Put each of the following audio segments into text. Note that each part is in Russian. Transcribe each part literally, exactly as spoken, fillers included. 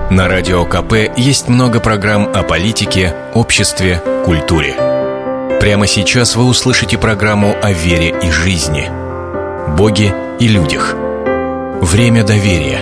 На Радио КП есть много программ о политике, обществе, культуре. Прямо сейчас вы услышите программу о вере и жизни, Боге и людях. Время доверия.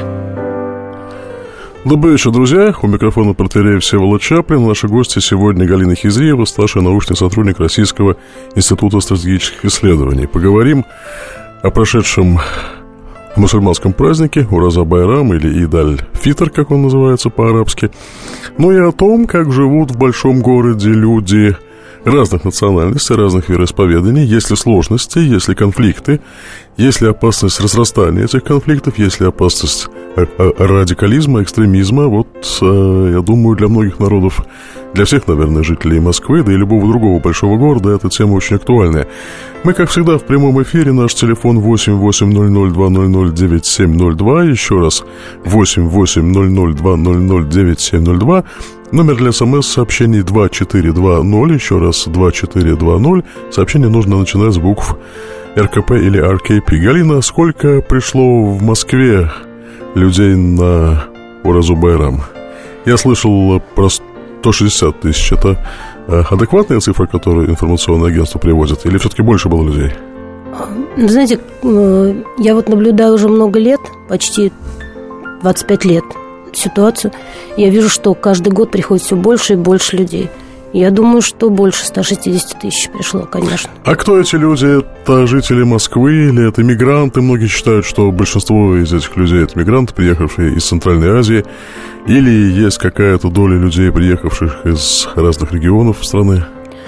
Добрый вечер, друзья. У микрофона протоиерей Всеволод Чаплин. Наши гости сегодня Галина Хизриева, старший научный сотрудник Российского института стратегических исследований. Поговорим о прошедшем мусульманском празднике Ураза-Байрам или Ид-аль-Фитр, как он называется по-арабски. Ну и о том, как живут в большом городе люди разных национальностей, разных вероисповеданий, есть ли сложности, есть ли конфликты, есть ли опасность разрастания этих конфликтов, есть ли опасность радикализма, экстремизма. Вот, я думаю, для многих народов, для всех, наверное, жителей Москвы, да и любого другого большого города, эта тема очень актуальная. Мы, как всегда, в прямом эфире. Наш телефон восемь восемь ноль ноль два ноль ноль девять семь ноль два. Еще раз, восемь восемь ноль ноль два ноль ноль девять семь ноль два. Номер для смс-сообщений два четыре два ноль. Еще раз, два четыре два ноль. Сообщение нужно начинать с букв эр ка пэ или ар кей пи. Галина, сколько пришло в Москве людей на Уразу-Байрам? Я слышал про сто шестьдесят тысяч. Это адекватная цифра, которую информационное агентство приводит? Или все-таки больше было людей? Знаете, я вот наблюдаю уже много лет, почти двадцать пять лет, ситуацию. Я вижу, что каждый год приходит все больше и больше людей. Я думаю, что больше ста шестидесяти тысяч пришло, конечно. А кто эти люди? Это жители Москвы или это мигранты? Многие считают, что большинство из этих людей – это мигранты, приехавшие из Центральной Азии. Или есть какая-то доля людей, приехавших из разных регионов страны?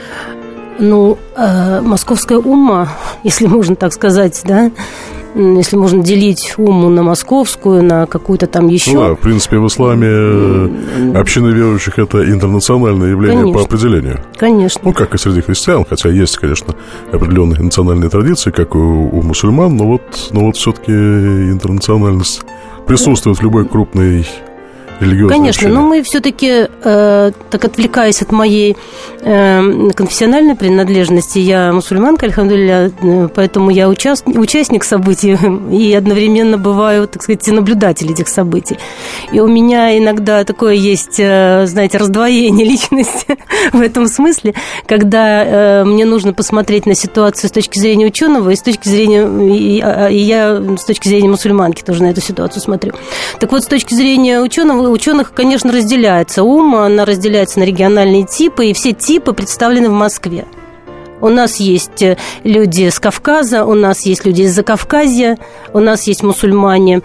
Ну, э, московская умма, если можно так сказать, да, если можно делить умму на московскую, на какую-то там еще. Ну да, в принципе, в исламе община верующих – это интернациональное явление. Конечно. По определению. Конечно. Ну, как и среди христиан, хотя есть, конечно, определенные национальные традиции, как и у, у мусульман, но вот, но вот все-таки интернациональность присутствует в любой крупной религиозной Конечно, общине. Но мы все-таки, э, так отвлекаясь от моей э, конфессиональной принадлежности, я мусульманка, альхамдулилля, поэтому я участ... участник событий и одновременно бываю, так сказать, наблюдатель этих событий. И у меня иногда такое есть, э, знаете, раздвоение личности в этом смысле, когда э, мне нужно посмотреть на ситуацию с точки зрения ученого и с точки зрения, и, и я с точки зрения мусульманки тоже на эту ситуацию смотрю. Так вот, с точки зрения ученого, у ученых, конечно, разделяется ум, она разделяется на региональные типы, и все типы представлены в Москве. У нас есть люди с Кавказа, у нас есть люди из Закавказья, у нас есть мусульмане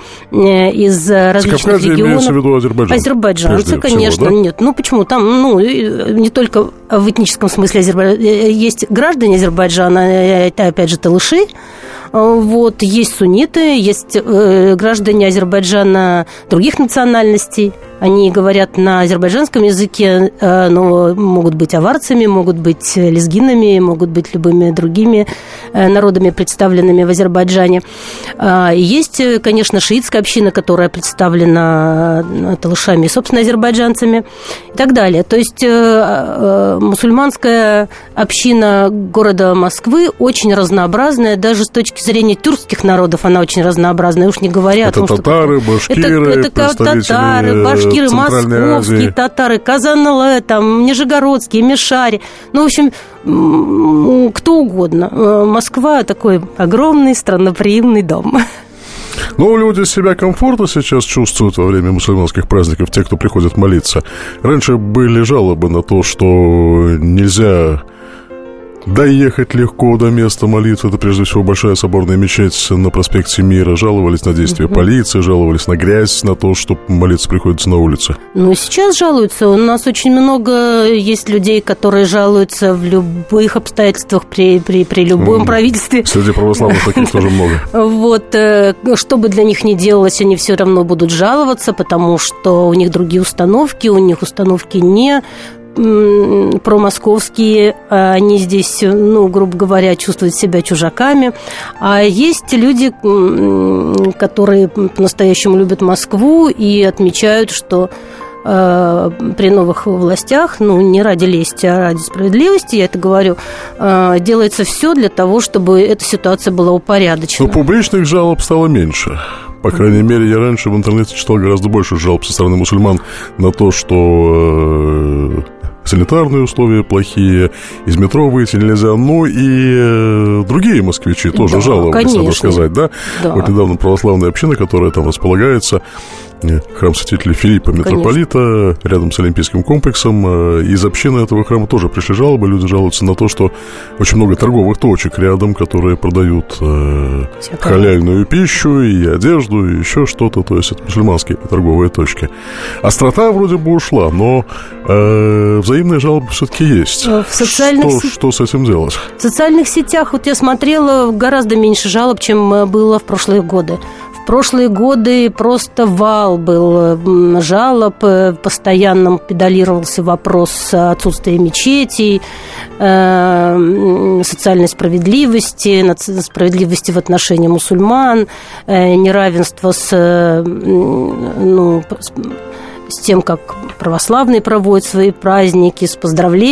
из различных регионов. Имеется в виду Азербайджан? Азербайджанцы, конечно, всего, да? Нет. Ну, почему? Там, ну, не только в этническом смысле Азербайджана. Есть граждане Азербайджана, это, опять же, талыши. Вот, есть сунниты, есть э, граждане Азербайджана других национальностей. Они говорят на азербайджанском языке, э, но могут быть аварцами, могут быть лезгинами, могут быть любыми другими э, народами, представленными в Азербайджане. Э, есть, конечно, шиитская община, которая представлена талышами и, собственно, азербайджанцами и так далее. То есть э, э, мусульманская община города Москвы очень разнообразная, даже с точки зрения тюркских народов она очень разнообразная, уж не говоря это о том, татары, что... башкиры, это, это татары, башкиры, московские Азии. Татары, Казан-Алэ, там, Нижегородские, Мишари. Ну, в общем, кто угодно. Москва такой огромный, странноприимный дом. Ну, люди себя комфортно сейчас чувствуют во время мусульманских праздников, те, кто приходит молиться. Раньше были жалобы на то, что нельзя доехать легко до места молитвы. Это, прежде всего, большая соборная мечеть на проспекте Мира. Жаловались на действия uh-huh. полиции, жаловались на грязь, на то, что молиться приходится на улице. Ну, сейчас жалуются. У нас очень много есть людей, которые жалуются в любых обстоятельствах при, при, при любом mm. правительстве. Среди православных таких тоже много. Вот. Что бы для них ни делалось, они все равно будут жаловаться, потому что у них другие установки, у них установки не промосковские, они здесь, ну, грубо говоря, чувствуют себя чужаками. А есть люди, которые по-настоящему любят Москву и отмечают, что э, при новых властях, ну, не ради лести, а ради справедливости, я это говорю, э, делается все для того, чтобы эта ситуация была упорядочена. Но публичных жалоб стало меньше. По крайней мере, я раньше в интернете читал гораздо больше жалоб со стороны мусульман на то, что санитарные условия плохие, из метро выйти нельзя. Ну и э, другие москвичи тоже да, жаловались, надо сказать, да? да? Вот недавно православная община, которая там располагается, храм святителя Филиппа Митрополита, конечно, рядом с Олимпийским комплексом. Из общины этого храма тоже пришли жалобы. Люди жалуются на то, что очень много торговых точек рядом, которые продают э, халяльную пищу и одежду, и еще что-то. То есть это мусульманские торговые точки. Острота вроде бы ушла, но э, взаимные жалобы все-таки есть. В социальных что, сет... что с этим делать? В социальных сетях, вот я смотрела, гораздо меньше жалоб, чем было в прошлые годы. В прошлые годы просто вал был жалоб, постоянно педалировался вопрос отсутствия мечетей, социальной справедливости, справедливости в отношении мусульман, неравенства с, ну, с тем, как православные проводят свои праздники, с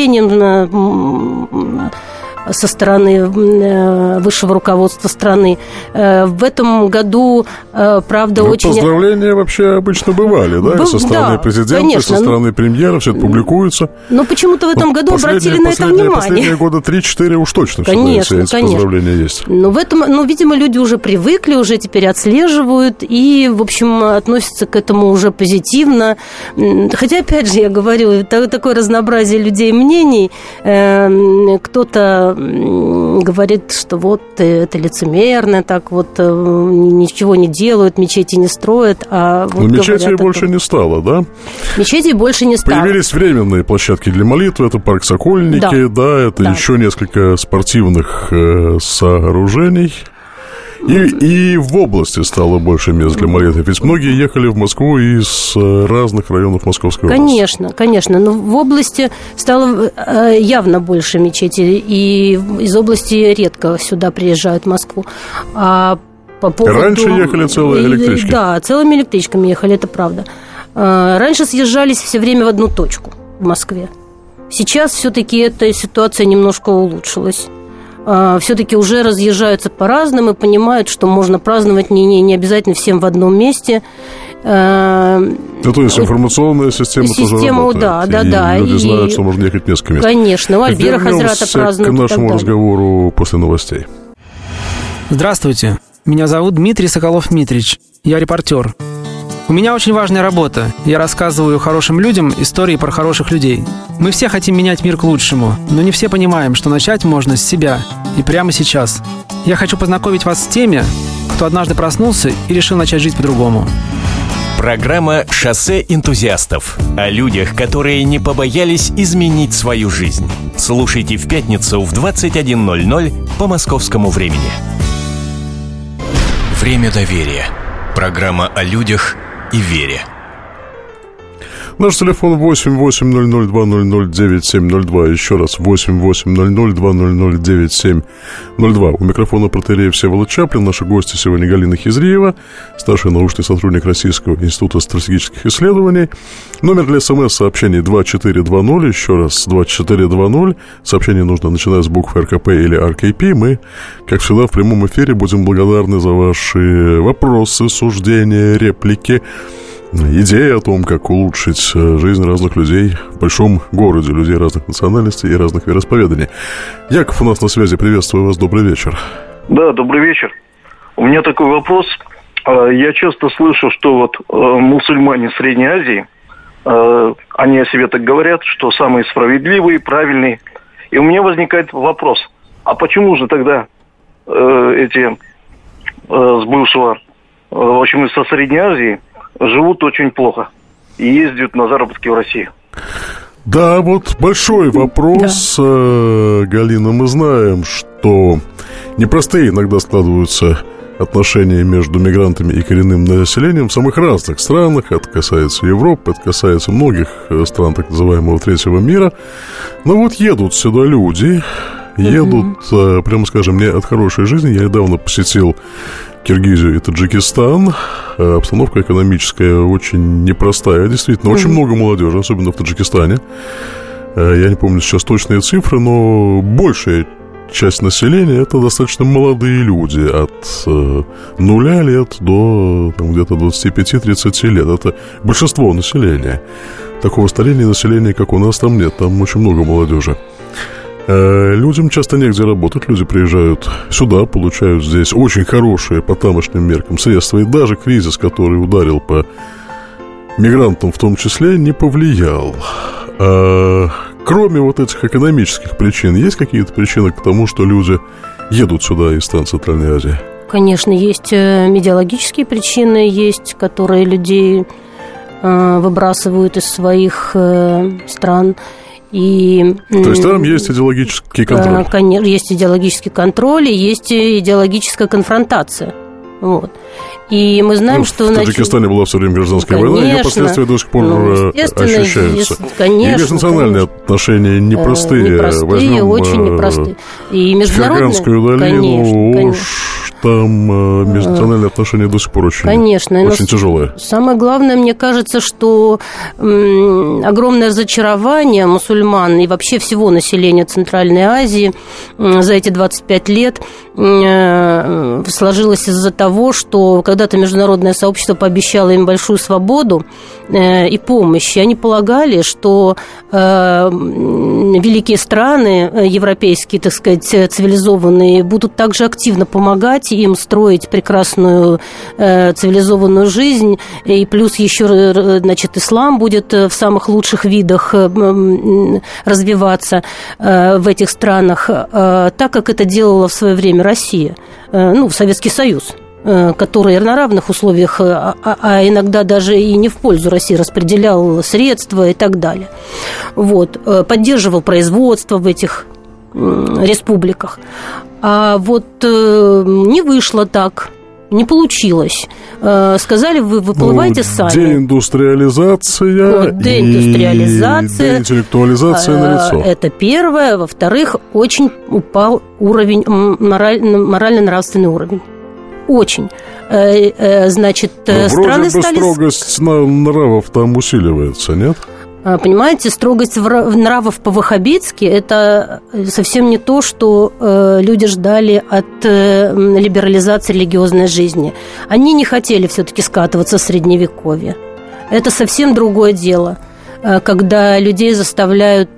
поздравлением со стороны высшего руководства страны. В этом году, правда, ну, очень... Поздравления вообще обычно бывали, да? Б... Со стороны да, президента, конечно. Со стороны премьера, все это публикуется. Но почему-то в этом году обратили на это внимание. Последние года три-четыре уж точно конечно, всегда, конечно. Поздравления есть. Но в этом, ну, видимо, люди уже привыкли, уже теперь отслеживают и, в общем, относятся к этому уже позитивно. Хотя, опять же, я говорю, такое разнообразие людей мнений. Кто-то говорит, что вот это лицемерно, так вот ничего не делают, мечети не строят. А вот но мечетей больше том... не стало, да? Мечетей больше не стало. Появились временные площадки для молитвы, это парк Сокольники, да, да это да. еще несколько спортивных э, сооружений. И, и в области стало больше мест для молитвы. Ведь многие ехали в Москву из разных районов Московской области. Конечно, конечно. Но в области стало явно больше мечетей. И из области редко сюда приезжают в Москву. А по поводу... Раньше ехали целые электрички. Да, целыми электричками ехали, это правда. Раньше съезжались все время в одну точку в Москве. Сейчас все-таки эта ситуация немножко улучшилась. Все-таки уже разъезжаются по-разному и понимают, что можно праздновать не, не, не обязательно всем в одном месте. Ну, то есть информационная система, система тоже работает. Да, да, и да. люди и... знают, что можно ехать в несколько мест. Конечно, у Альбера Хазрата празднуют. К нашему разговору после новостей. Здравствуйте, меня зовут Дмитрий Соколов-Митрич, я репортер. У меня очень важная работа. Я рассказываю хорошим людям истории про хороших людей. Мы все хотим менять мир к лучшему, но не все понимаем, что начать можно с себя и прямо сейчас. Я хочу познакомить вас с теми, кто однажды проснулся и решил начать жить по-другому. Программа «Шоссе энтузиастов» о людях, которые не побоялись изменить свою жизнь. Слушайте в пятницу в двадцать один ноль ноль по московскому времени. Время доверия. Программа о людях и вере. Наш телефон восемь восемь ноль ноль два ноль ноль девять семь ноль два. Еще раз восемь восемь ноль ноль два ноль ноль девять семь ноль два. У микрофона протоиерей Всеволод Чаплин. Наши гости сегодня Галина Хизриева, старший научный сотрудник Российского института стратегических исследований. Номер для смс-сообщений два четыре два ноль. Еще раз два четыре два ноль. Сообщение нужно начинать с букв эр ка пэ или ар кей пи. Мы, как всегда, в прямом эфире будем благодарны за ваши вопросы, суждения, реплики, идеи о том, как улучшить жизнь разных людей в большом городе, людей разных национальностей и разных вероисповеданий. Яков у нас на связи, приветствую вас, добрый вечер. Да, добрый вечер. У меня такой вопрос. Я часто слышу, что вот мусульмане Средней Азии, они о себе так говорят, что самые справедливые, правильные. И у меня возникает вопрос, а почему же тогда эти с бывшего, в общем, со Средней Азии живут очень плохо и ездят на заработки в Россию? Да, вот большой вопрос, да. Галина. Мы знаем, что непростые иногда складываются отношения между мигрантами и коренным населением в самых разных странах. Это касается Европы, это касается многих стран так называемого третьего мира. Но вот едут сюда люди, едут, uh-huh. прямо скажем, не от хорошей жизни. Я недавно посетил Киргизию и Таджикистан. Обстановка экономическая очень непростая. Действительно, очень mm-hmm. много молодежи, особенно в Таджикистане. Я не помню сейчас точные цифры, но большая часть населения – это достаточно молодые люди, от э, нуля лет до там, где-то двадцати пяти тридцати лет. Это большинство населения. Такого старения населения, как у нас, там нет, там очень много молодежи. Э, людям часто негде работать, люди приезжают сюда, получают здесь очень хорошие по тамошним меркам средства, и даже кризис, который ударил по мигрантам в том числе, не повлиял. Э, Кроме вот этих экономических причин, есть какие-то причины к тому, что люди едут сюда из стран Центральной Азии? Конечно, есть медиалогические причины, есть, которые людей э, выбрасывают из своих э, стран. И, То есть там есть идеологический контроль? Конечно, есть идеологический контроль и есть идеологическая конфронтация. Вот. И мы знаем, ну, что... В Таджикистане значит... была все время гражданская конечно, война, ее последствия до сих пор ну, ощущаются. Есть, конечно, и межнациональные конечно. отношения непростые. Непростые, Возьмем, очень непростые. И международные... Ферганскую долину, конечно, Ош, там межнациональные отношения до сих пор очень, конечно, очень тяжелые. Самое главное, мне кажется, что м, огромное разочарование мусульман и вообще всего населения Центральной Азии м, за эти двадцать пять лет м, сложилось из-за того, что когда-то международное сообщество пообещало им большую свободу э, и помощь. И они полагали, что э, великие страны, европейские, так сказать, цивилизованные, будут также активно помогать им строить прекрасную э, цивилизованную жизнь. И плюс еще, значит, ислам будет в самых лучших видах э, развиваться э, в этих странах, э, так как это делала в свое время Россия, э, ну, Советский Союз, который на равных условиях, а, а иногда даже и не в пользу России, распределял средства и так далее. Вот. Поддерживал производство в этих республиках. А вот не вышло так. Не получилось. Сказали, вы выплывайте ну, сами. Деиндустриализация вот, деиндустриализация, и деинтеллектуализация налицо. Это первое. Во-вторых, очень упал уровень, морально-нравственный уровень. Очень. Значит, но страны вроде бы стали... строгость нравов там усиливается, нет? Понимаете, строгость нравов по-ваххабитски – это совсем не то, что люди ждали от либерализации религиозной жизни. Они не хотели все-таки скатываться в Средневековье. Это совсем другое дело. Когда людей заставляют,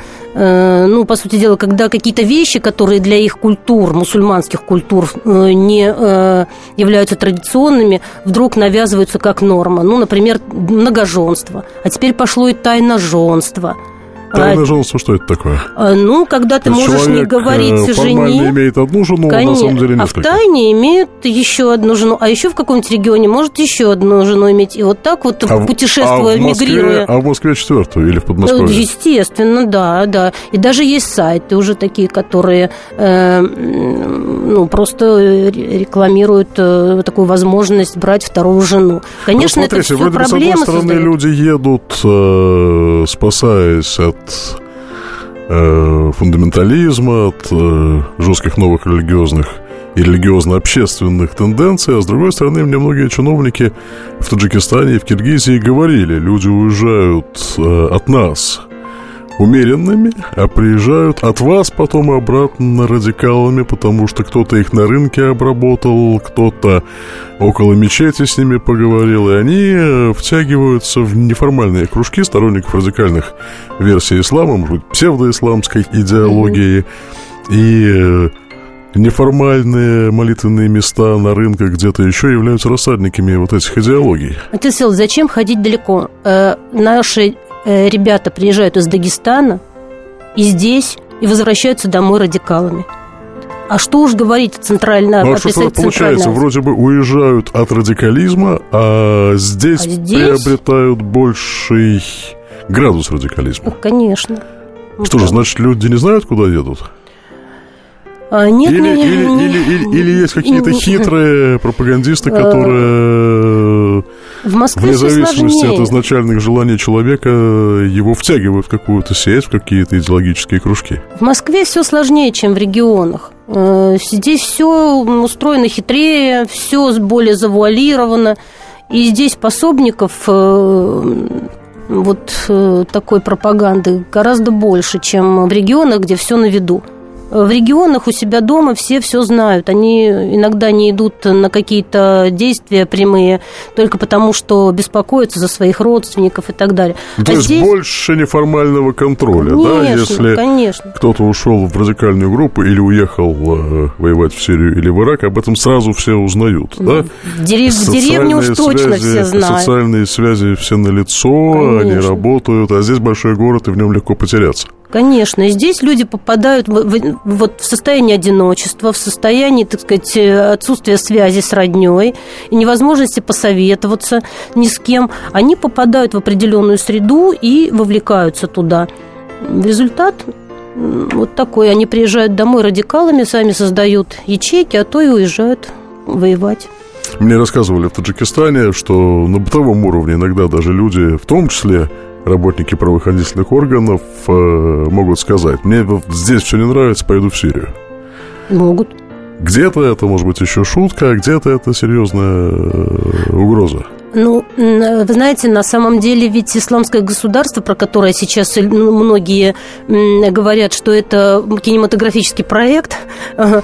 ну, по сути дела, когда какие-то вещи, которые для их культур, мусульманских культур, не являются традиционными, вдруг навязываются как норма. Ну, например, многоженство. А теперь пошло и тайноженство. Тайноженство, что это такое? Ну, когда ты можешь не говорить жене... формально имеет одну жену, конечно, а на самом деле несколько. А в тайне имеет еще одну жену, а еще в каком-нибудь регионе может еще одну жену иметь. И вот так вот, а путешествуя, а в Москве, мигрируя... А в Москве четвертую или в Подмосковье? Естественно, да, да. И даже есть сайты уже такие, которые э, ну, просто рекламируют э, такую возможность брать вторую жену. Конечно, ну, смотрите, это все проблемы. С одной стороны, создают. Люди едут, э, спасаясь от фундаментализма, от э, жестких новых религиозных и религиозно-общественных тенденций, а с другой стороны, мне многие чиновники в Таджикистане и в Киргизии говорили, люди уезжают э, от нас умеренными, а приезжают от вас потом обратно радикалами, потому что кто-то их на рынке обработал, кто-то около мечети с ними поговорил, и они втягиваются в неформальные кружки сторонников радикальных версий ислама, может быть, псевдоисламской идеологии, и неформальные молитвенные места на рынках где-то еще являются рассадниками вот этих идеологий. Отец Сил, зачем ходить далеко? Э, наши ребята приезжают из Дагестана и здесь, и возвращаются домой радикалами. А что уж говорить о Центральной Азии? Ну, а что получается, вроде бы уезжают от радикализма, а здесь, а здесь... приобретают больший градус радикализма. Ну, конечно. Что ну, же, значит, люди не знают, куда едут? А, нет, или, не, или, не, или, или, или есть какие-то хитрые пропагандисты, которые в Москве вне зависимости от изначальных желаний человека его втягивают в какую-то сеть, в какие-то идеологические кружки. В Москве все сложнее, чем в регионах. Здесь все устроено хитрее, все более завуалировано. И здесь пособников вот такой пропаганды гораздо больше, чем в регионах, где все на виду. В регионах у себя дома все все знают. Они иногда не идут на какие-то действия прямые только потому, что беспокоятся за своих родственников и так далее. То а есть здесь... больше неформального контроля, конечно, да? Если конечно. кто-то ушел в радикальную группу или уехал э, воевать в Сирию или в Ирак, об этом сразу все узнают, да? В, дерев... в деревне уж точно связи, все знают. Социальные связи все налицо, конечно. Они работают, а здесь большой город, и в нем легко потеряться. Конечно, и здесь люди попадают в, в, вот в состояние одиночества, в состояние, так сказать, отсутствия связи с роднёй и невозможности посоветоваться ни с кем. Они попадают в определенную среду и вовлекаются туда. Результат вот такой. Они приезжают домой радикалами, сами создают ячейки, а то и уезжают воевать. Мне рассказывали в Таджикистане, что на бытовом уровне иногда даже люди, в том числе работники правоохранительных органов, э, могут сказать: мне вот здесь все не нравится, пойду в Сирию. Могут. Где-то это, может быть, еще шутка, а где-то это серьезная угроза. Ну, вы знаете, на самом деле ведь исламское государство, про которое сейчас многие говорят, что это кинематографический проект, но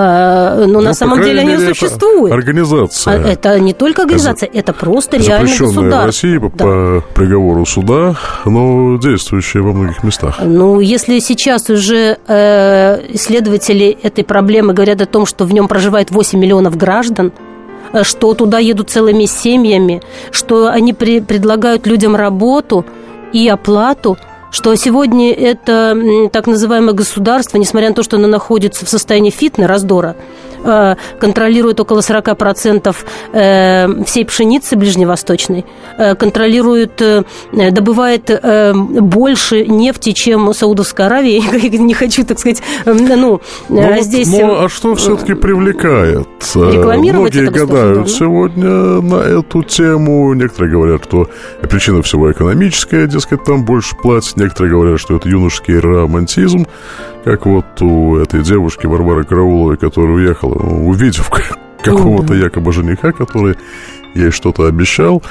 ну, на самом деле они существуют. Организация. Это не только организация, это просто реально государство. Запрещенная в России по, да. по приговору суда, но действующая во многих местах. Ну, если сейчас уже исследователи этой проблемы говорят о том, что в нем проживает восемь миллионов граждан, что туда едут целыми семьями, что они при, предлагают людям работу и оплату, что сегодня это так называемое государство, несмотря на то, что оно находится в состоянии фитна, раздора, контролирует около сорок процентов всей пшеницы ближневосточной, контролирует, добывает больше нефти, чем Саудовская Аравия. Я не хочу, так сказать, ну, ну здесь... Ну, а что все-таки привлекает? Рекламировать Многие это гадают да? сегодня на эту тему. Некоторые говорят, что причина всего экономическая, дескать, там больше платят. Некоторые говорят, что это юношеский романтизм, как вот у этой девушки Варвары Карауловой, которая уехала, увидев какого-то якобы жениха, который ей что-то обещал.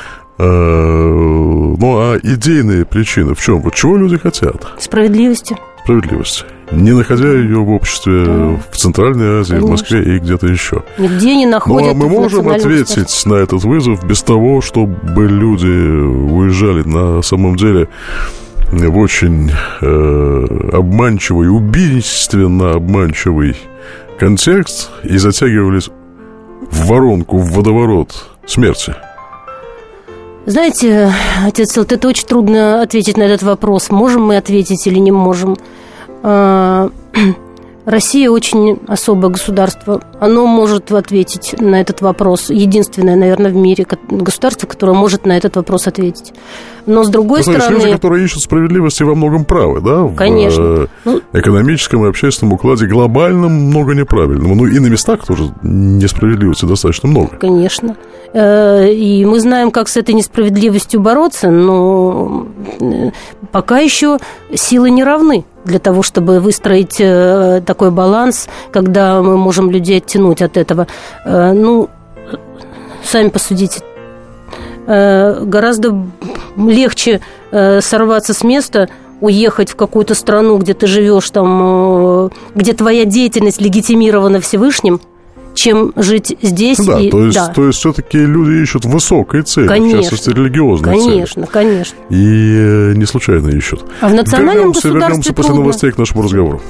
Ну, а идейные причины в чем? Вот чего люди хотят? Справедливости. Справедливости. Не находя ее в обществе, да. в Центральной Азии, конечно. В Москве и где-то еще. Нигде не находят. Ну, а мы можем ответить на этот вызов без того, чтобы люди уезжали на самом деле в очень э, обманчивый, убийственно обманчивый контекст и затягивались в воронку, в водоворот смерти? Знаете, отец Силт, это очень трудно ответить на этот вопрос. Можем мы ответить или не можем? Россия очень особое государство. Оно может ответить на этот вопрос. Единственное, наверное, в мире государство, которое может на этот вопрос ответить. Но с другой ну, стороны... Есть люди, которые ищут справедливости во многом правы, да? Конечно. В экономическом и общественном укладе глобальном много неправильного. Ну, и на местах тоже несправедливости достаточно много. Конечно. И мы знаем, как с этой несправедливостью бороться, но пока еще силы не равны для того, чтобы выстроить такой баланс, когда мы можем людей оттянуть от этого. Ну, сами посудите. Гораздо легче сорваться с места, уехать в какую-то страну, где ты живешь, там, где твоя деятельность легитимирована Всевышним, чем жить здесь. Да, и, то есть, да. то есть все-таки люди ищут высокой цели, конечно, в частности религиозной конечно, цели. Конечно, конечно. И э, не случайно ищут. А в национальном вернемся, государстве вернемся после трудно. новостей к нашему разговору.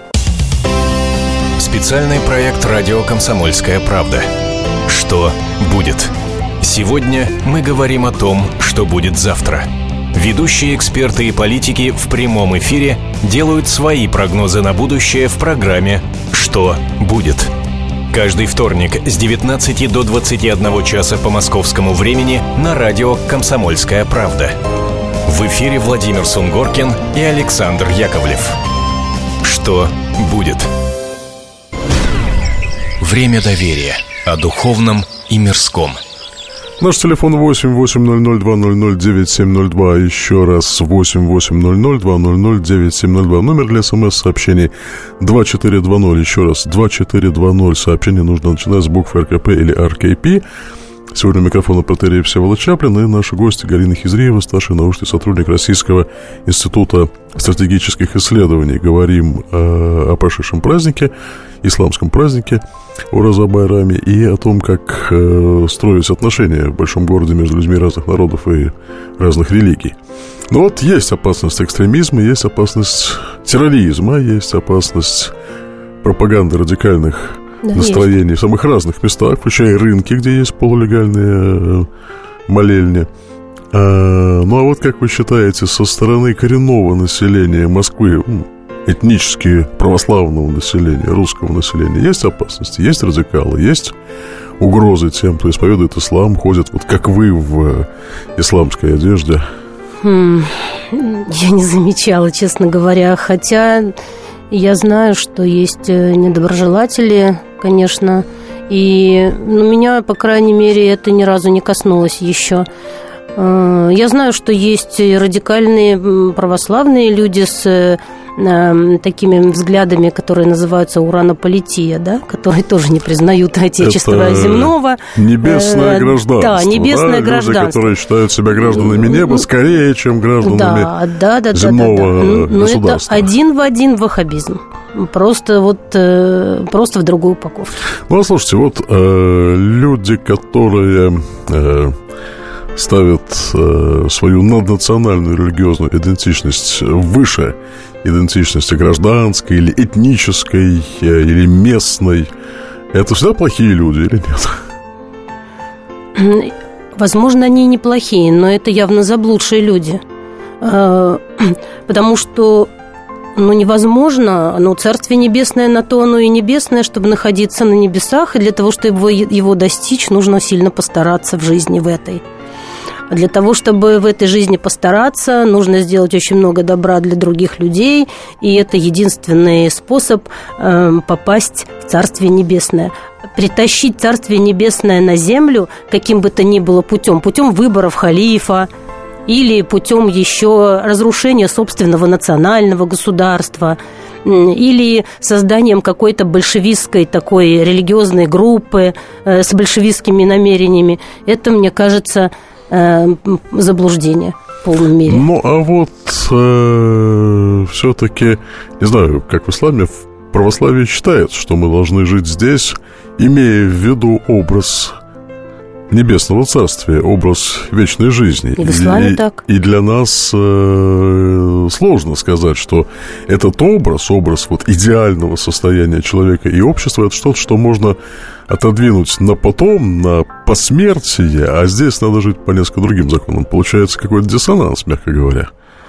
Специальный проект «Радио Комсомольская правда». Что будет? Сегодня мы говорим о том, что будет завтра. Ведущие эксперты и политики в прямом эфире делают свои прогнозы на будущее в программе «Что будет?». Каждый вторник с девятнадцати до двадцати одного часа по московскому времени на радио «Комсомольская правда». В эфире Владимир Сунгоркин и Александр Яковлев. Что будет? Время доверия. О духовном и мирском. Наш телефон восемь восемь ноль ноль два ноль ноль девять семь ноль два. Еще раз восемь восемь ноль ноль два ноль ноль девять семь ноль два. Номер для смс-сообщений два четыре два ноль. Еще раз два четыре два ноль. Сообщение нужно начинать с буквы эр ка пэ или ар кей пи. Сегодня у микрофона протоиерей Всеволод Чаплин и наши гости Галина Хизриева, старший научный сотрудник Российского института стратегических исследований. Говорим э, о прошедшем празднике, исламском празднике Ураза-Байраме, и о том, как э, строились отношения в большом городе между людьми разных народов и разных религий. Но вот есть опасность экстремизма, есть опасность терроризма, есть опасность пропаганды радикальных да, настроений есть. В самых разных местах, включая рынки, где есть полулегальные молельни. а, Ну а вот как вы считаете, со стороны коренного населения Москвы, этнически православного населения, русского населения, есть опасности, есть радикалы, есть угрозы тем, кто исповедует ислам, ходит вот как вы в исламской одежде? Хм, я не замечала, честно говоря, хотя я знаю, что есть недоброжелатели, конечно, и ну, меня, по крайней мере, это ни разу не коснулось еще. Я знаю, что есть радикальные православные люди с такими взглядами, которые называются уранополития, да, которые тоже не признают отечество это земного. Небесное гражданство. Да, небесное да? гражданство. Люди, которые считают себя гражданами неба скорее, чем гражданами да, да, да, земного да, да, да. государства. Но это один в один ваххабизм. Просто вот просто в другую упаковку. Ну, а слушайте, вот э, люди, которые э, ставят э, свою наднациональную религиозную идентичность выше идентичности гражданской или этнической, или местной, это всегда плохие люди или нет? Возможно, они неплохие, но это явно заблудшие люди. Потому что ну, невозможно, ну, Царствие Небесное на то оно и небесное, чтобы находиться на небесах, и для того, чтобы его достичь, нужно сильно постараться в жизни в этой. Для того, чтобы в этой жизни постараться, нужно сделать очень много добра для других людей, и это единственный способ э, попасть в Царствие Небесное. Притащить Царствие Небесное на землю каким бы то ни было путем, путем выборов халифа или путем еще разрушения собственного национального государства, или созданием какой-то большевистской такой религиозной группы э, с большевистскими намерениями, это, мне кажется, заблуждение в полной мере. Ну, а вот э, все-таки, не знаю, как в исламе, в православии считается, что мы должны жить здесь, имея в виду образ Небесного Царствия, образ вечной жизни. И в исламе и, так. И для нас э, сложно сказать, что этот образ, образ вот идеального состояния человека и общества, это что-то, что можно отодвинуть на потом, на посмертие, а здесь надо жить по несколько другим законам. Получается какой-то диссонанс, мягко говоря.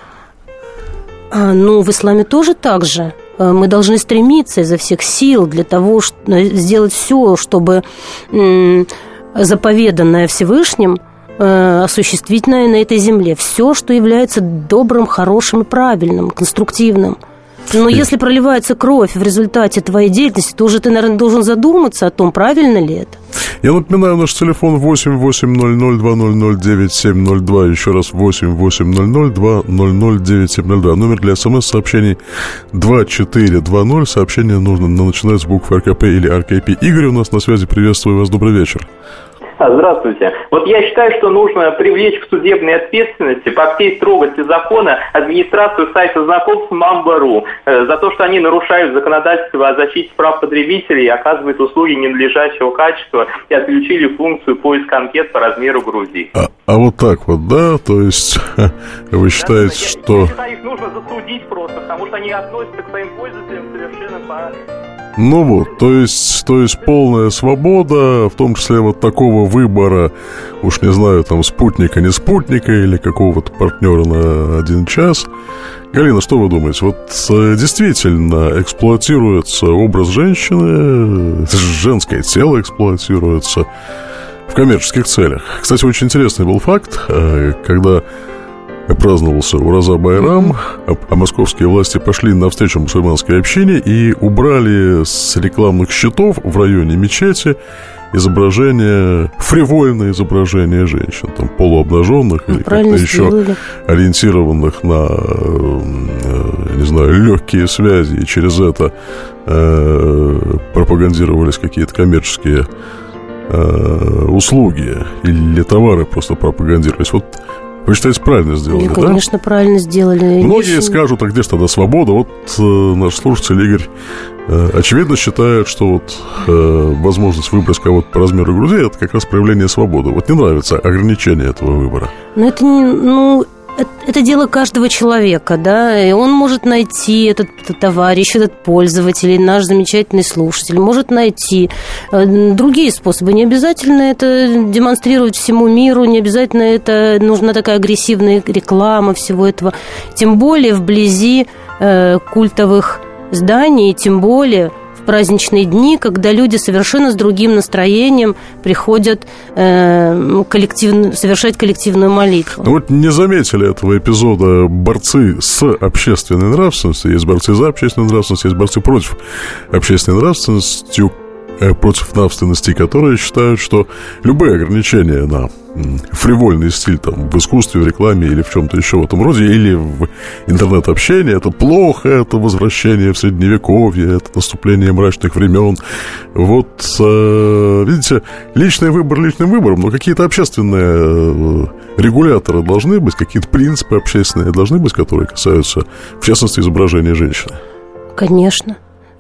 А, ну, в исламе тоже так же. Мы должны стремиться изо всех сил для того, чтобы сделать все, чтобы м- заповеданное Всевышним э, осуществить на, на этой земле. Все, что является добрым, хорошим и правильным, конструктивным. Но если проливается кровь в результате твоей деятельности, то уже ты, наверное, должен задуматься о том, правильно ли это. Я напоминаю, наш телефон восемь восемь ноль ноль два ноль ноль девять семь ноль два. Еще раз восемь восемь ноль ноль два ноль ноль девять семь ноль два. Номер для смс-сообщений два четыре два ноль. Сообщение нужно начинать с букв эр ка пэ или ар кей пи. Игорь у нас на связи. Приветствую вас. Добрый вечер. Здравствуйте. Вот я считаю, что нужно привлечь к судебной ответственности по всей строгости закона администрацию сайта знакомств Мамба.ру э, за то, что они нарушают законодательство о защите прав потребителей и оказывают услуги ненадлежащего качества и отключили функцию поиска анкет по размеру груди. А, а вот так вот, да? То есть вы считаете, да, я, что... Я считаю, их нужно засудить просто, потому что они относятся к своим пользователям совершенно по... Ну вот, то есть, то есть полная свобода, в том числе вот такого выбора, уж не знаю, там, спутника, не спутника или какого-то партнера на один час. Галина, что вы думаете? Вот действительно эксплуатируется образ женщины, женское тело эксплуатируется в коммерческих целях. Кстати, очень интересный был факт, когда праздновался Ураза-Байрам, а московские власти пошли навстречу мусульманской общине и убрали с рекламных щитов в районе мечети изображение, фривольное изображение женщин, там, полуобнаженных ну, или как-то еще сделали. Ориентированных на, не знаю, легкие связи, и через это э, пропагандировались какие-то коммерческие э, услуги или товары просто пропагандировались. Вот вы считаете, правильно сделали, да? Конечно, правильно сделали. Многие Нет... скажут, а где же тогда свобода? Вот э, наш слушатель Игорь э, очевидно считает, что вот э, возможность выбрать кого-то по размеру груди – это как раз проявление свободы. Вот не нравится ограничение этого выбора. Ну, это не... Ну... Это дело каждого человека, да, и он может найти, этот, этот товарищ, этот пользователь, наш замечательный слушатель, может найти другие способы. Не обязательно это демонстрировать всему миру, не обязательно это нужна такая агрессивная реклама всего этого. Тем более вблизи э, культовых зданий, тем более в праздничные дни, когда люди совершенно с другим настроением приходят э, коллективно, совершать коллективную молитву. Ну вот не заметили этого эпизода борцы с общественной нравственностью. Есть борцы за общественную нравственность, есть борцы против общественной нравственности, э, против нравственности, которые считают, что любые ограничения на фривольный стиль там, в искусстве, в рекламе или в чем-то еще в этом роде, или в интернет-общении, это плохо, это возвращение в Средневековье, это наступление мрачных времен. Вот, э, видите, личный выбор личным выбором, но какие-то общественные регуляторы должны быть, какие-то принципы общественные должны быть, которые касаются, в частности, изображения женщины. Конечно.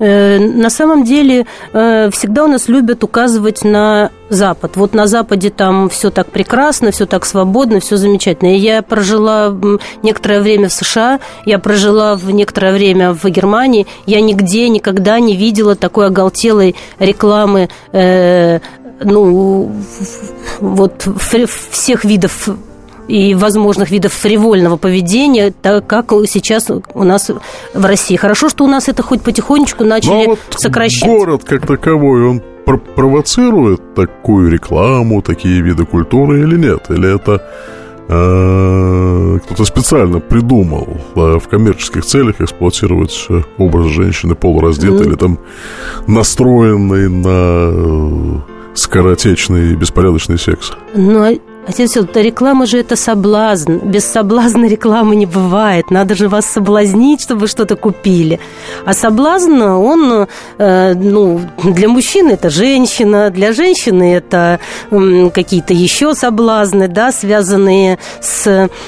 На самом деле всегда у нас любят указывать на Запад. Вот на Западе там все так прекрасно, все так свободно, все замечательно. Я прожила некоторое время в США, я прожила в некоторое время в Германии. Я нигде никогда не видела такой оголтелой рекламы, э, ну, вот всех видов и возможных видов фривольного поведения, так как сейчас у нас в России. Хорошо, что у нас это хоть потихонечку начали вот сокращать. Город как таковой, он провоцирует такую рекламу, такие виды культуры или нет? Или это э, кто-то специально придумал э, в коммерческих целях эксплуатировать образ женщины полураздетой mm. или там настроенной на э, скоротечный и беспорядочный секс? Ну, отец, реклама же это соблазн. Без соблазна рекламы не бывает. Надо же вас соблазнить, чтобы вы что-то купили. А соблазн, он, э, ну, для мужчины это женщина, для женщины это э, какие-то еще соблазны, да, связанные с,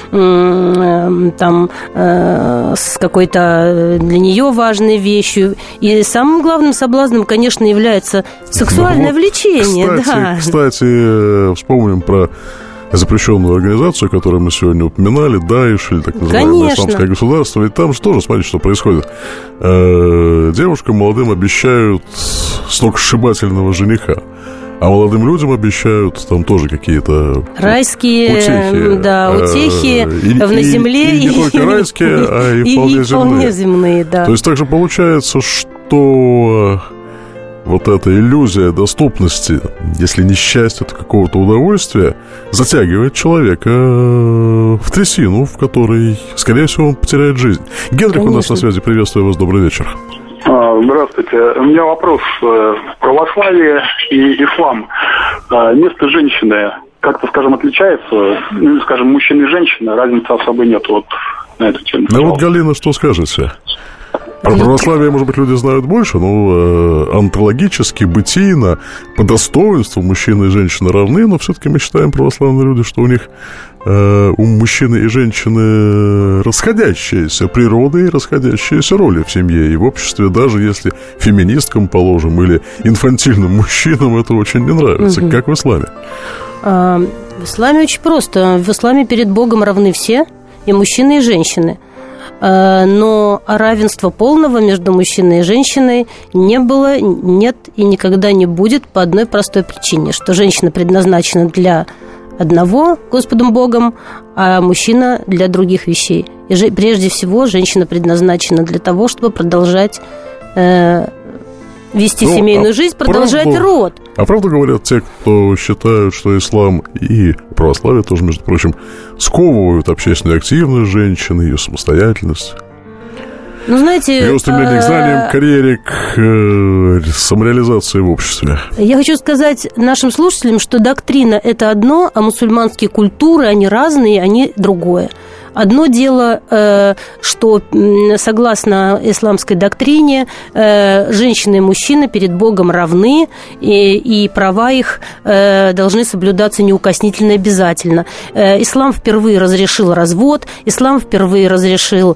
э, там, э, с какой-то для нее важной вещью. И самым главным соблазном, конечно, является сексуальное ну, вот, влечение. Кстати, да. кстати, вспомним про запрещенную организацию, которую мы сегодня упоминали, Даиш, или так называемое Конечно. Исламское государство. Ведь там же тоже, смотрите, что происходит. Девушкам молодым обещают сногсшибательного жениха, а молодым людям обещают там тоже какие-то райские утехи, да, утехи и, на и, земле. И, и, и не только райские, а и, и вполне, и вполне земные. земные. Да. То есть также получается, что вот эта иллюзия доступности, если не счастья, то какого-то удовольствия, затягивает человека в трясину, в которой, скорее всего, он потеряет жизнь. Генрих Конечно. У нас на связи. Приветствую вас. Добрый вечер. Здравствуйте. У меня вопрос. Православие и ислам. Место женщины как-то, скажем, отличается? Ну, скажем, мужчины и женщины. Разницы особой нет вот на эту тему. Ну вот, Галина, что скажете? Про православие, может быть, люди знают больше, но э, онтологически, бытийно, по достоинству мужчины и женщины равны, но все-таки мы считаем, православные люди, что у них э, у мужчины и женщины расходящиеся природы и расходящиеся роли в семье и в обществе, даже если феминисткам, положим, или инфантильным мужчинам это очень не нравится, угу. как в исламе. А, в исламе очень просто. В исламе перед Богом равны все, и мужчины, и женщины. Но равенства полного между мужчиной и женщиной не было, нет и никогда не будет по одной простой причине, что женщина предназначена для одного Господом Богом, а мужчина для других вещей. И же, прежде всего женщина предназначена для того, чтобы продолжать э, вести ну, семейную а жизнь, продолжать правду, род. А правду говорят те, кто считают, что ислам и православие тоже, между прочим, сковывают общественную активность женщины, ее самостоятельность? Ну, знаете... Ее стремление к знаниям, карьере, к э, самореализации в обществе. Я хочу сказать нашим слушателям, что доктрина – это одно, а мусульманские культуры, они разные, они другое. Одно дело, что согласно исламской доктрине женщины и мужчины перед Богом равны, и, и права их должны соблюдаться неукоснительно и обязательно. Ислам впервые разрешил развод, ислам впервые разрешил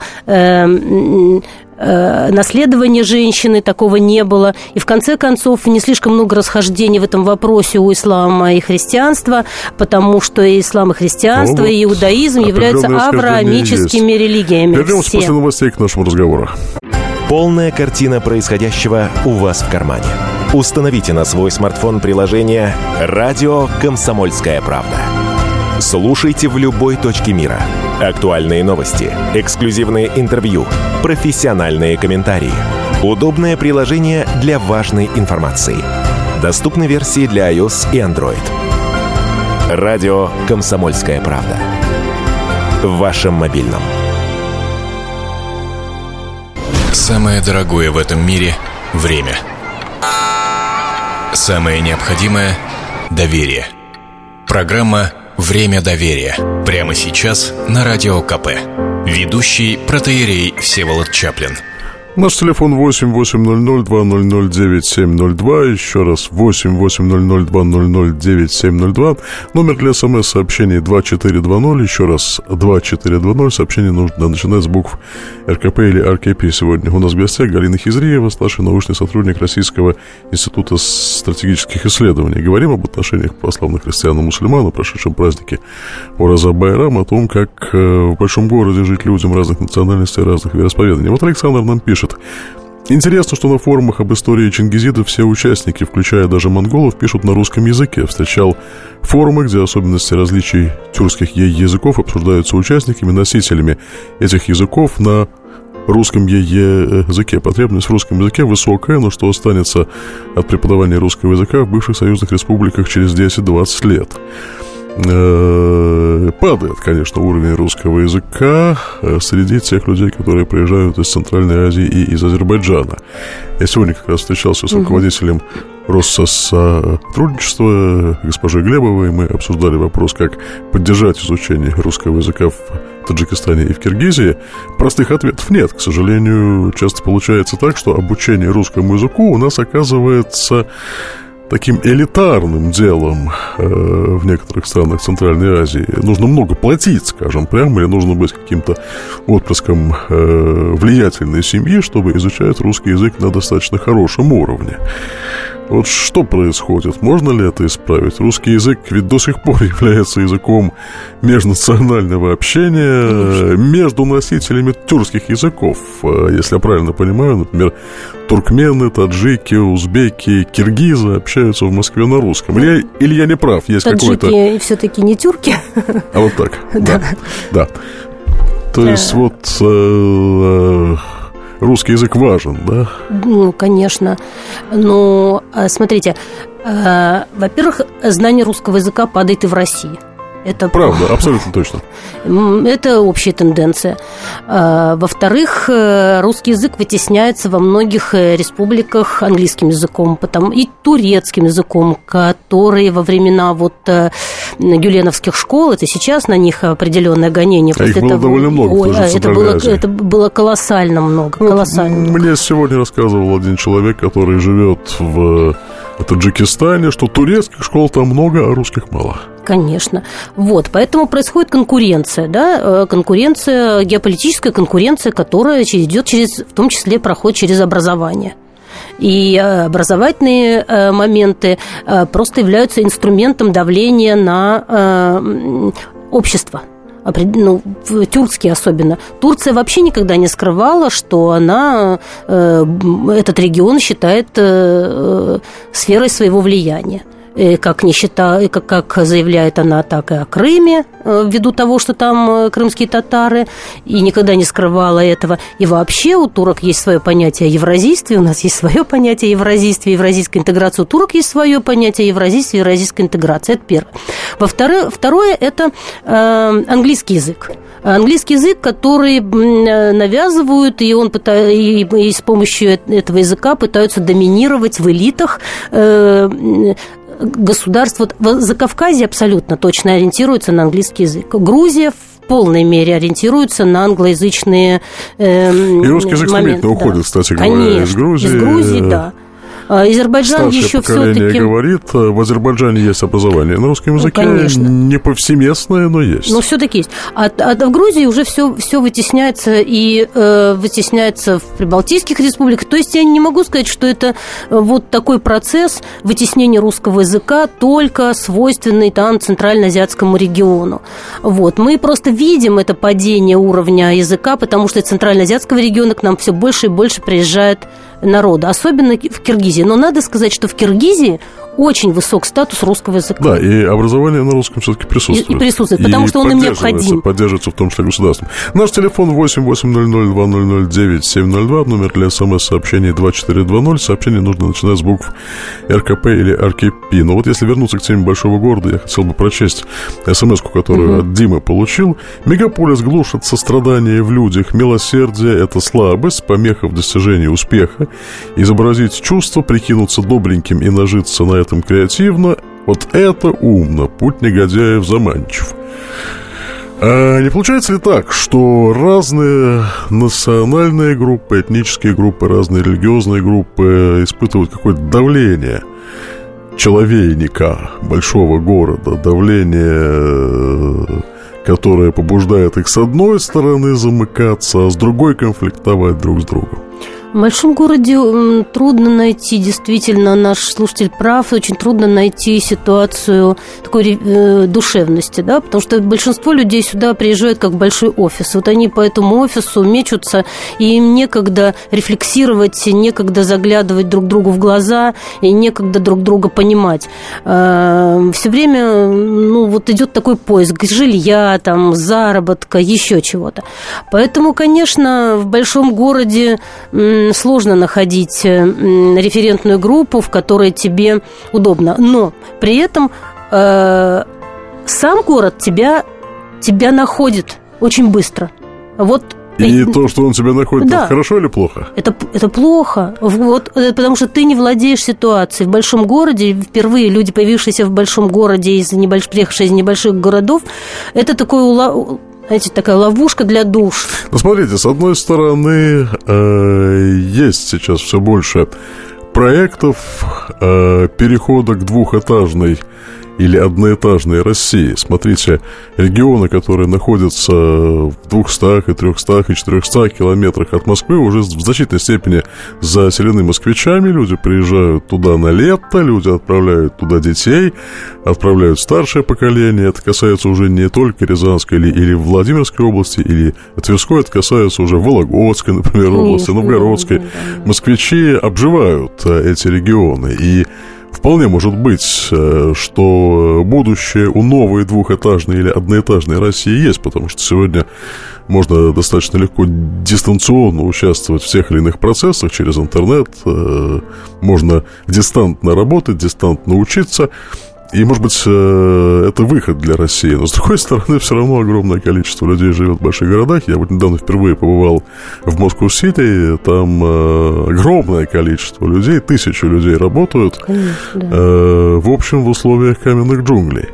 наследование женщины, такого не было. И в конце концов не слишком много расхождений в этом вопросе у ислама и христианства, потому что и ислам, и христианство, ну, и иудаизм являются авраамическими религиями. Вернемся после новостей к нашему разговору. Полная картина происходящего у вас в кармане. Установите на свой смартфон приложение «Радио Комсомольская правда». Слушайте в любой точке мира. Актуальные новости, эксклюзивные интервью, профессиональные комментарии. Удобное приложение для важной информации. Доступны версии для iOS и Android. Радио «Комсомольская правда». В вашем мобильном. Самое дорогое в этом мире – время. Самое необходимое – доверие. Программа «Время доверия». Прямо сейчас на Радио КП. Ведущий протоиерей Всеволод Чаплин. Наш телефон восемь восемь ноль ноль два ноль ноль девять семь ноль два. Еще раз восемь восемь ноль ноль два ноль ноль девять семь ноль два. Номер для смс-сообщений два четыре два ноль. Еще раз два четыре два ноль. Сообщение нужно начинать с букв РКП или РКП. Сегодня у нас в гостях Галина Хизриева, старший научный сотрудник Российского института стратегических исследований. Говорим об отношениях православных христиан и мусульман, о прошедшем празднике Ураза Байрам, о том, как в большом городе жить людям разных национальностей, разных вероисповеданий. Вот Александр нам пишет. Интересно, что на форумах об истории чингизидов все участники, включая даже монголов, пишут на русском языке. Встречал форумы, где особенности различий тюркских языков обсуждаются участниками, носителями этих языков на русском языке. Потребность в русском языке высокая, но что останется от преподавания русского языка в бывших союзных республиках через десять-двадцать лет? Падает, конечно, уровень русского языка среди тех людей, которые приезжают из Центральной Азии и из Азербайджана. Я сегодня как раз встречался с руководителем Россотрудничества госпожой Глебовой. Мы обсуждали вопрос, как поддержать изучение русского языка в Таджикистане и в Киргизии. Простых ответов нет. К сожалению, часто получается так, что обучение русскому языку у нас оказывается таким элитарным делом э, в некоторых странах Центральной Азии. Нужно много платить, скажем прямо, или нужно быть каким-то отпрыском э, влиятельной семьи, чтобы изучать русский язык на достаточно хорошем уровне. Вот что происходит? Можно ли это исправить? Русский язык ведь до сих пор является языком межнационального общения, конечно, между носителями тюркских языков. Если я правильно понимаю, например, туркмены, таджики, узбеки, киргизы общаются в Москве на русском. Или я, или я не прав? Есть таджики какой-то... все-таки не тюрки. А вот так. Да. Да. То есть вот... Русский язык важен, да? Ну, конечно. Но, смотрите, во-первых, знание русского языка падает и в России. Это правда, абсолютно точно. Это общая тенденция. Во-вторых, русский язык вытесняется во многих республиках английским языком, потом и турецким языком, которые во времена вот гюленовских школ, это сейчас на них определенное гонение. А их было этого... довольно много. Ой, это, было, это было колоссально много. Ну, колоссально мне много. Сегодня рассказывал один человек, который живет в Таджикистане, что турецких школ там много, а русских мало. Конечно. Вот, поэтому происходит конкуренция, да, конкуренция, геополитическая конкуренция, которая идет через, в том числе проходит через образование. И образовательные моменты просто являются инструментом давления на общество. Ну, тюркские особенно. Турция вообще никогда не скрывала, что она э, этот регион считает э, сферой своего влияния. Как, не считая, как, как заявляет она, так и о Крыме, ввиду того, что там крымские татары, и никогда не скрывала этого. И вообще у турок есть свое понятие о евразийстве, у нас есть свое понятие о евразийстве, евразийской интеграции. У турок есть свое понятие о евразийстве, евразийской интеграции. Это первое. Во-вторых, второе – это э, английский язык. Английский язык, который навязывают, и, он пытается, и, и с помощью этого языка пытаются доминировать в элитах э, государств. Вот в Закавказье абсолютно точно ориентируется на английский язык. Грузия полной мере ориентируются на англоязычные э, И русский язык стремительно уходит, да. кстати говоря, Конечно, из Грузии. Из Грузии, да. Азербайджан Старшее еще поколение все-таки... говорит, в Азербайджане есть образование на русском языке, ну, не повсеместное, но есть. Но все-таки есть. А, а в Грузии уже все, все вытесняется и э, вытесняется в прибалтийских республиках. То есть я не могу сказать, что это вот такой процесс вытеснения русского языка только свойственный там центральноазиатскому региону. Вот. Мы просто видим это падение уровня языка, потому что из центральноазиатского региона к нам все больше и больше приезжает народа, особенно в Киргизии. Но надо сказать, что в Киргизии очень высок статус русского языка. Да, и образование на русском все-таки присутствует. И, и присутствует, потому и что он им необходим. Поддерживается в том числе государством. Наш телефон восемь восемьсот два ноль ноль девять семь ноль два, номер для смс-сообщений два четыре два ноль. Сообщение нужно начинать с букв эр ка пэ или эр ка пи. Но вот если вернуться к теме большого города, я хотел бы прочесть смс-ку, которую угу. от Димы получил. Мегаполис глушит сострадание в людях, милосердие – это слабость, помеха в достижении успеха. Изобразить чувство, прикинуться добреньким и нажиться на этом креативно, вот это умно, путь негодяев заманчив. А не получается ли так, что разные национальные группы, этнические группы, разные религиозные группы испытывают какое-то давление человейника большого города, давление, которое побуждает их с одной стороны замыкаться, а с другой конфликтовать друг с другом? В большом городе трудно найти, действительно, наш слушатель прав, очень трудно найти ситуацию такой э, душевности, да, потому что большинство людей сюда приезжают как в большой офис. Вот они по этому офису мечутся, и им некогда рефлексировать, некогда заглядывать друг другу в глаза, и некогда друг друга понимать. Э, все время, ну, вот идет такой поиск жилья, там, заработка, еще чего-то. Поэтому, конечно, в большом городе сложно находить референтную группу, в которой тебе удобно. Но при этом э, сам город тебя, тебя находит очень быстро. Вот. И то, что он тебя находит, да. хорошо или плохо? Это, это плохо, вот, потому что ты не владеешь ситуацией. В большом городе, впервые люди, появившиеся в большом городе, из небольш... приехавшие из небольших городов, это такой ула... знаете, такая ловушка для душ. Ну, смотрите, с одной стороны, э, есть сейчас все больше проектов э, перехода к двухэтажной или одноэтажной России. Смотрите, регионы, которые находятся в двухстах, и трехстах, и четырехстах километрах от Москвы, уже в значительной степени заселены москвичами. Люди приезжают туда на лето, люди отправляют туда детей, отправляют старшее поколение. Это касается уже не только Рязанской или, или Владимирской области, или Тверской, это касается уже Вологодской, например, области, Новгородской. Москвичи обживают эти регионы, и вполне может быть, что будущее у новой двухэтажной или одноэтажной России есть, потому что сегодня можно достаточно легко дистанционно участвовать в тех или иных процессах через интернет, можно дистантно работать, дистантно учиться. И, может быть, это выход для России. Но, с другой стороны, все равно огромное количество людей живет в больших городах. Я вот недавно впервые побывал в Москва-Сити. Там огромное количество людей, тысячи людей работают. Конечно, да. В общем, в условиях каменных джунглей.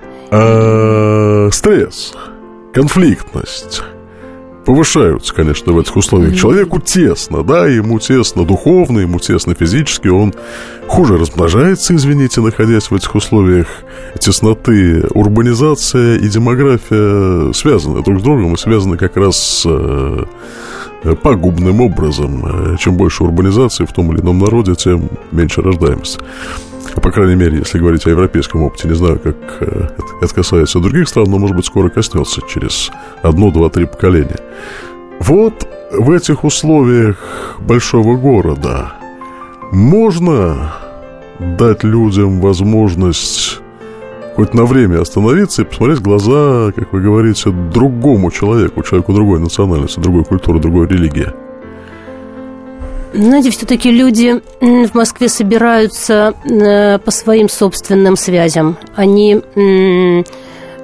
А стресс, конфликтность повышаются, конечно, в этих условиях. Человеку тесно, да, ему тесно духовно, ему тесно физически, он хуже размножается, извините, находясь в этих условиях тесноты. Урбанизация и демография связаны друг с другом и связаны как раз с пагубным образом. Чем больше урбанизации в том или ином народе, тем меньше рождаемость. По крайней мере, если говорить о европейском опыте. Не знаю, как это касается других стран, но, может быть, скоро коснется через одно, два, три поколения. Вот в этих условиях большого города можно дать людям возможность хоть на время остановиться и посмотреть в глаза, как вы говорите, другому человеку, человеку другой национальности, другой культуры, другой религии. Знаете, все-таки люди в Москве собираются по своим собственным связям. Они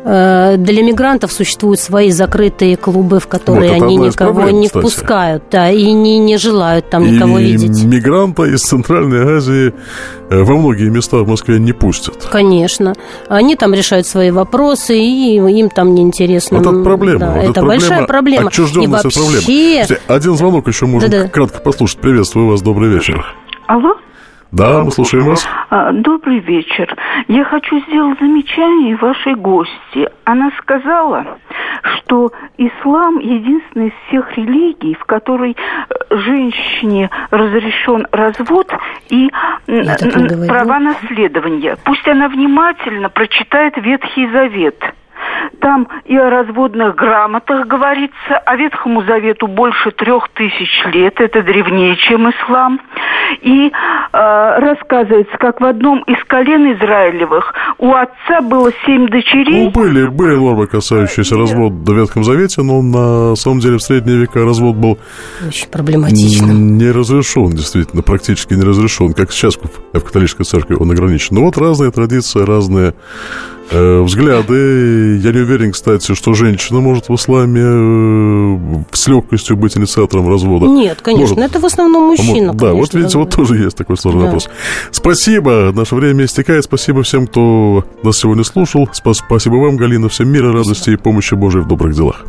Для мигрантов существуют свои закрытые клубы, в которые вот они никого проблем, не кстати. впускают, да, и не, не желают там никого и видеть. Мигранта из Центральной Азии во многие места в Москве не пустят. Конечно. Они там решают свои вопросы, и им там неинтересно. Вот это проблема. Да, вот это, это большая проблема. Отчужденность от проблемы. Слушайте, один звонок еще можно Да-да. кратко послушать. Приветствую вас, добрый вечер. Алло? Да, мы слушаем вас. Добрый вечер. Я хочу сделать замечание вашей гости. Она сказала, что ислам единственный из всех религий, в которой женщине разрешен развод и права наследования. Пусть она внимательно прочитает Ветхий Завет. Там и о разводных грамотах говорится, а Ветхому Завету больше трех тысяч лет, это древнее, чем ислам. И э, рассказывается, как в одном из колен Израилевых у отца было семь дочерей. Ну, были, были нормы, касающиеся развода в Ветхом Завете, но на самом деле в средние века развод был очень проблематичным. Не разрешен, действительно, практически не разрешен, как сейчас в католической церкви он ограничен. Но вот разные традиции, разные э, взгляды. Я не уверен, кстати, что женщина может в исламе э, с легкостью быть инициатором развода. Нет, конечно, может. Это в основном мужчина. Вот, да, конечно, вот видите, вот тоже есть такой сложный да. вопрос. Спасибо, наше время истекает. Спасибо всем, кто нас сегодня слушал. Спасибо вам, Галина. Всем мира, радости и помощи Божией в добрых делах.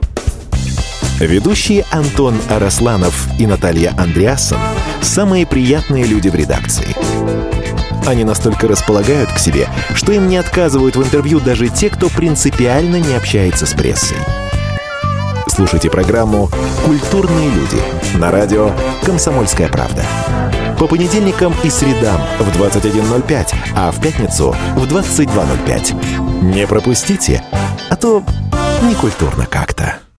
Ведущие Антон Арасланов и Наталья Андреасон – самые приятные люди в редакции. Они настолько располагают к себе, что им не отказывают в интервью даже те, кто принципиально не общается с прессой. Слушайте программу «Культурные люди» на радио «Комсомольская правда». По понедельникам и средам в двадцать один ноль пять, а в пятницу в двадцать два ноль пять. Не пропустите, а то некультурно как-то.